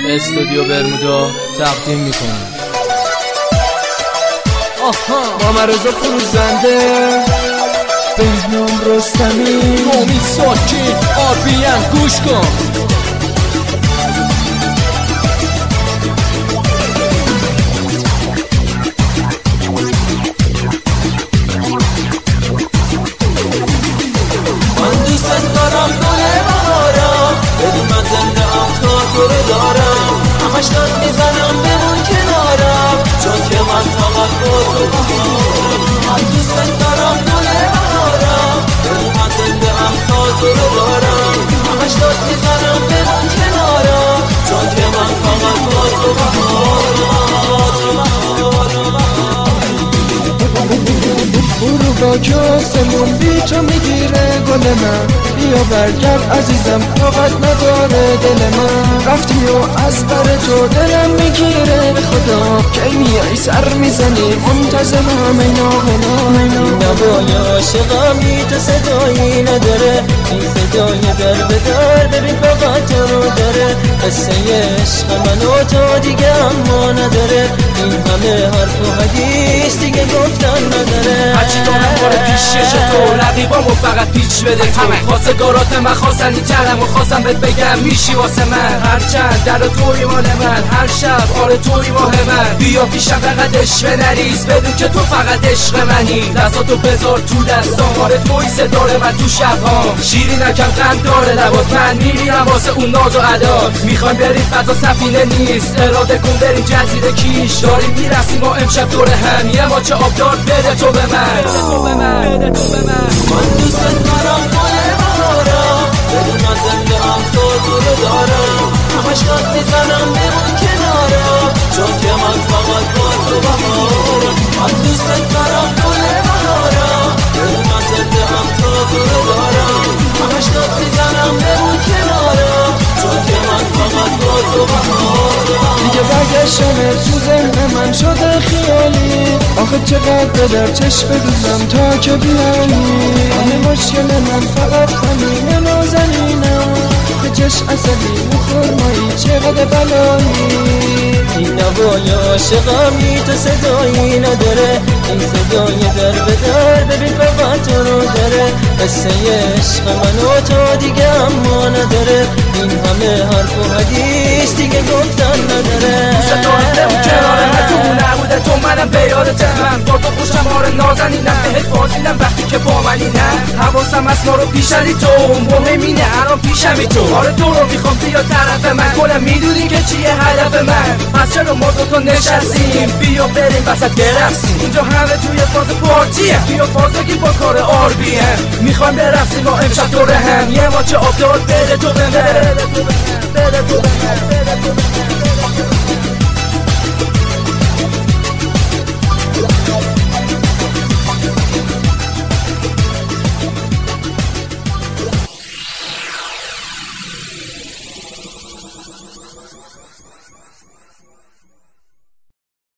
استودیو برمودا تقدیم میکنه. محمد رضا فروزنده، بهنام رستمی، امید ساکین، آربین گوش کن. من دوست دارم گل بهارم، بدون من زنده ام تا تو رو دارم. همش داد میزنم بمون کنارم، چون که من فقط با تو بهارم. من دوست دارم گل بهارم، بدون من زنده ام تا تو رو دارم. همش داد میزنم بمون کنارم، چون که من فقط با تو بهارم. برو با کاسمون بی تو میگیره گل من، بیا برگرد عزیزم طاقت نداره دل من. رفتی و از بر تو دلم میگیره به خدا، کی میای سر میزنی منتظرم اینا نوای عاشقمی تو صدایی نداره، این صدای در به در ببین فقط تو رو داره. قصه عشق من و تو دیگه اما نداره، این همه حرف و حدیث دیگه گفتن نداره. هرچی دارم باره پیشش تو رقیبامو فقط پیچ بده تو. خواستگارات من خواستن این ترم و خواستم بهت بگم میشی واسه من. هرچند در توی مال من، هر شب آره توی ماه من. بیا پیشم فقط عشق نریز، بدون که تو فقط عشق منی. دستاتو بذار تو دستام، آره توی صدار من تو شبهام. شیری نکم قند داره لبات، من میمیرم واسه اون ناز و عدات. میخوایم بریم فضا سفینه نیست، اراده کن بریم جزیره کیش. داریم میرسیم ما امشب دور هم، یه ماچه آبدار بده تو به من. من دوست دارم گل بهارم، بدون من زنده ام تو رو دارم. همش داد میزنم بمون کنارم، چون که من فقط با تو بهارم. من دوست دارم گل بهارم، بدون من زنده ام تو رو دارم. همش داد میزنم بمون کنارم، چون که من فقط با تو بهارم. دیگه برگشتن تو ذهن من شده خیالی، آخه چقدر به در چشم بدوزم تا که بیایی. همه مشکل من فقط همینه نازنینم، به چش اصلی و خورمایی چقدر بلایی. این نوای عاشقمی تو صدایی نداره، این صدای در به در ببین فقط تو رو داره. قصه عشق من و تو دیگه اما نداره، این همه حرف و حدیث دیگه گفتن نداره. ستارم کنار من تو نبوده تو منم به یادتم. با تو خوشم آره نازنینم، بهت بازینم وقتی که با منی. نه حواسم از ما رو پیشنی تو مهمینه الان پیشمی تو. آره تو رو میخوام بیا طرف من، کنم میدونی که چیه هدف من. پس چرا ما دوتا نشستیم، بیا بریم وسط برقصیم. اینجا همه توی فاز پارتیه، بیا فازگی با کار آربین. میخوایم برقصیم ما امشب دور هم، یه ماچه آبدار بده تو به من.